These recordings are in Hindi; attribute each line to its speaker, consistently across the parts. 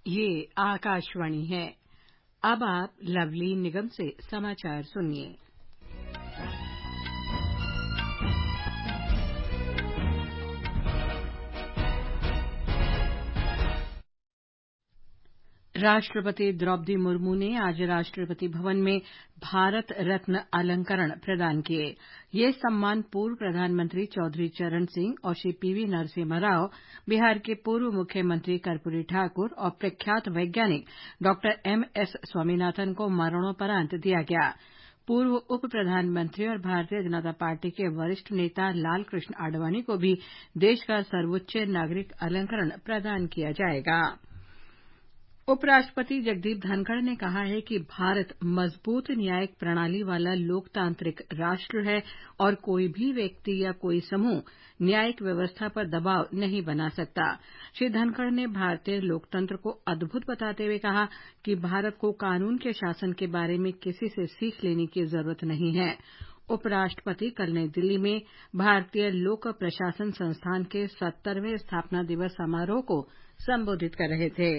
Speaker 1: ये आकाशवाणी है। अब आप लवली निगम से समाचार सुनिए। राष्ट्रपति द्रौपदी मुर्मू ने आज राष्ट्रपति भवन में भारत रत्न अलंकरण प्रदान किए। ये सम्मान पूर्व प्रधानमंत्री चौधरी चरण सिंह और श्री पीवी नरसिम्हा राव, बिहार के पूर्व मुख्यमंत्री कर्पूरी ठाकुर और प्रख्यात वैज्ञानिक डॉक्टर एमएस स्वामीनाथन को मरणोपरांत दिया गया। पूर्व उप प्रधानमंत्री और भारतीय जनता पार्टी के वरिष्ठ नेता लालकृष्ण आडवाणी को भी देश का सर्वोच्च नागरिक अलंकरण प्रदान किया जाएगा। उपराष्ट्रपति जगदीप धनखड़ ने कहा है कि भारत मजबूत न्यायिक प्रणाली वाला लोकतांत्रिक राष्ट्र है और कोई भी व्यक्ति या कोई समूह न्यायिक व्यवस्था पर दबाव नहीं बना सकता। श्री धनखड़ ने भारतीय लोकतंत्र को अद्भुत बताते हुए कहा कि भारत को कानून के शासन के बारे में किसी से सीख लेने की जरूरत नहीं है। उपराष्ट्रपति कल नई दिल्ली में भारतीय लोक प्रशासन संस्थान के 70वें स्थापना दिवस समारोह को संबोधित कर रहे थे।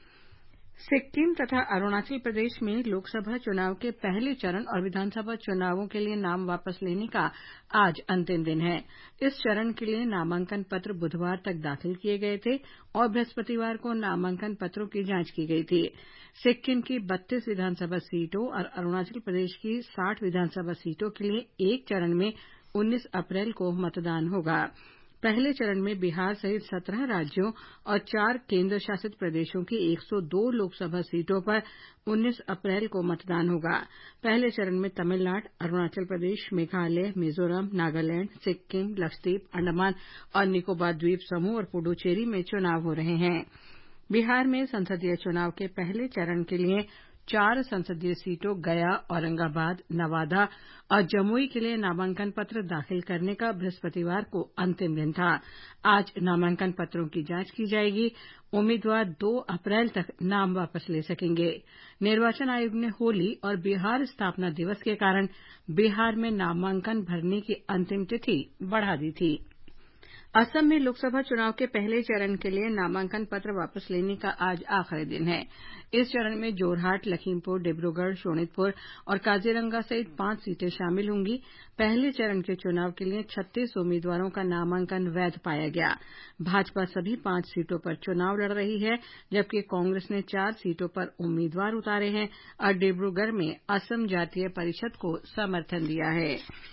Speaker 1: सिक्किम तथा अरुणाचल प्रदेश में लोकसभा चुनाव के पहले चरण और विधानसभा चुनावों के लिए नाम वापस लेने का आज अंतिम दिन है। इस चरण के लिए नामांकन पत्र बुधवार तक दाखिल किए गए थे और बृहस्पतिवार को नामांकन पत्रों की जांच की गई थी। सिक्किम की 32 विधानसभा सीटों और अरुणाचल प्रदेश की 60 विधानसभा सीटों के लिए एक चरण में 19 अप्रैल को मतदान होगा। पहले चरण में बिहार सहित 17 राज्यों और 4 केंद्र शासित प्रदेशों की 102 लोकसभा सीटों पर 19 अप्रैल को मतदान होगा। पहले चरण में तमिलनाडु, अरुणाचल प्रदेश, मेघालय, मिजोरम, नागालैंड, सिक्किम, लक्षद्वीप, अंडमान और निकोबार द्वीप समूह और पुडुचेरी में चुनाव हो रहे हैं। बिहार में संसदीय चुनाव के पहले चरण के लिए 4 संसदीय सीटों गया, औरंगाबाद, नवादा और जमुई के लिए नामांकन पत्र दाखिल करने का बृहस्पतिवार को अंतिम दिन था। आज नामांकन पत्रों की जांच की जाएगी। उम्मीदवार 2 अप्रैल तक नाम वापस ले सकेंगे। निर्वाचन आयोग ने होली और बिहार स्थापना दिवस के कारण बिहार में नामांकन भरने की अंतिम तिथि बढ़ा दी थी। असम में लोकसभा चुनाव के पहले चरण के लिए नामांकन पत्र वापस लेने का आज आखिरी दिन है। इस चरण में जोरहाट, लखीमपुर, डिब्रूगढ़, शोणितपुर और काजीरंगा सहित 5 सीटें शामिल होंगी। पहले चरण के चुनाव के लिए 36 उम्मीदवारों का नामांकन वैध पाया गया। भाजपा सभी 5 सीटों पर चुनाव लड़ रही है, जबकि कांग्रेस ने 4 सीटों पर उम्मीदवार उतारे हैं और डिब्रूगढ़ में असम जातीय परिषद को समर्थन दिया है।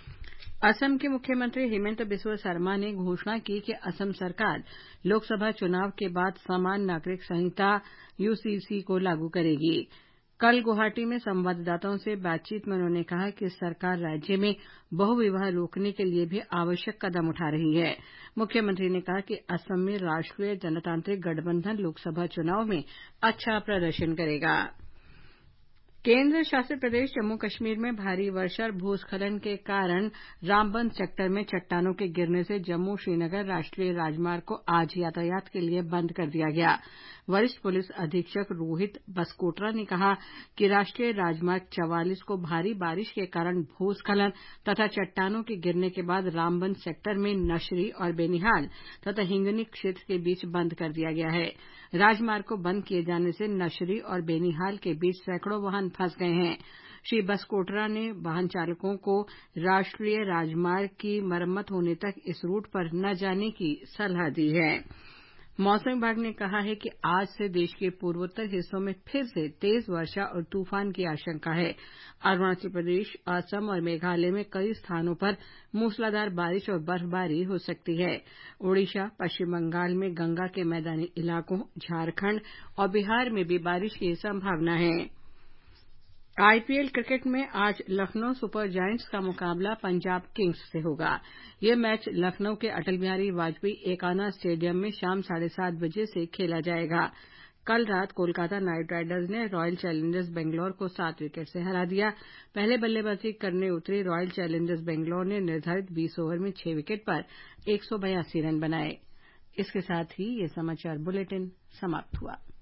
Speaker 1: असम के मुख्यमंत्री हिमंता बिस्वा शर्मा ने घोषणा की कि असम सरकार लोकसभा चुनाव के बाद समान नागरिक संहिता यूसीसी को लागू करेगी। कल गुवाहाटी में संवाददाताओं से बातचीत में उन्होंने कहा कि सरकार राज्य में बहुविवाह रोकने के लिए भी आवश्यक कदम उठा रही है। मुख्यमंत्री ने कहा कि असम में राष्ट्रीय जनतांत्रिक गठबंधन लोकसभा चुनाव में अच्छा प्रदर्शन करेगा। केंद्र शासित प्रदेश जम्मू कश्मीर में भारी वर्षा और भूस्खलन के कारण रामबन सेक्टर में चट्टानों के गिरने से जम्मू श्रीनगर राष्ट्रीय राजमार्ग को आज यातायात के लिए बंद कर दिया गया। वरिष्ठ पुलिस अधीक्षक रोहित बसकोटरा ने कहा कि राष्ट्रीय राजमार्ग 44 को भारी बारिश के कारण भूस्खलन तथा चट्टानों के गिरने के बाद रामबन सेक्टर में नशरी और बेनिहाल तथा हिंगनी क्षेत्र के बीच बंद कर दिया गया है। राजमार्ग को बंद किए जाने से नशरी और बेनिहाल के बीच सैकड़ों वाहन फंस गए हैं। श्री बसकोटरा ने वाहन चालकों को राष्ट्रीय राजमार्ग की मरम्मत होने तक इस रूट पर न जाने की सलाह दी है। मौसम विभाग ने कहा है कि आज से देश के पूर्वोत्तर हिस्सों में फिर से तेज वर्षा और तूफान की आशंका है। अरुणाचल प्रदेश, असम और मेघालय में कई स्थानों पर मूसलाधार बारिश और बर्फबारी हो सकती है। ओडिशा, पश्चिम बंगाल में गंगा के मैदानी इलाकों, झारखंड और बिहार में भी बारिश की संभावना है। आईपीएल क्रिकेट में आज लखनऊ सुपर जायंट्स का मुकाबला पंजाब किंग्स से होगा। यह मैच लखनऊ के अटल बिहारी वाजपेयी एकाना स्टेडियम में शाम 7:30 बजे से खेला जाएगा। कल रात कोलकाता नाइट राइडर्स ने रॉयल चैलेंजर्स बेंगलौर को 7 विकेट से हरा दिया। पहले बल्लेबाजी करने उतरी रॉयल चैलेंजर्स बेंगलौर ने निर्धारित 20 ओवर में 6 विकेट पर 182 रन बनाए। इसके साथ ही ये समाचार बुलेटिन समाप्त हुआ।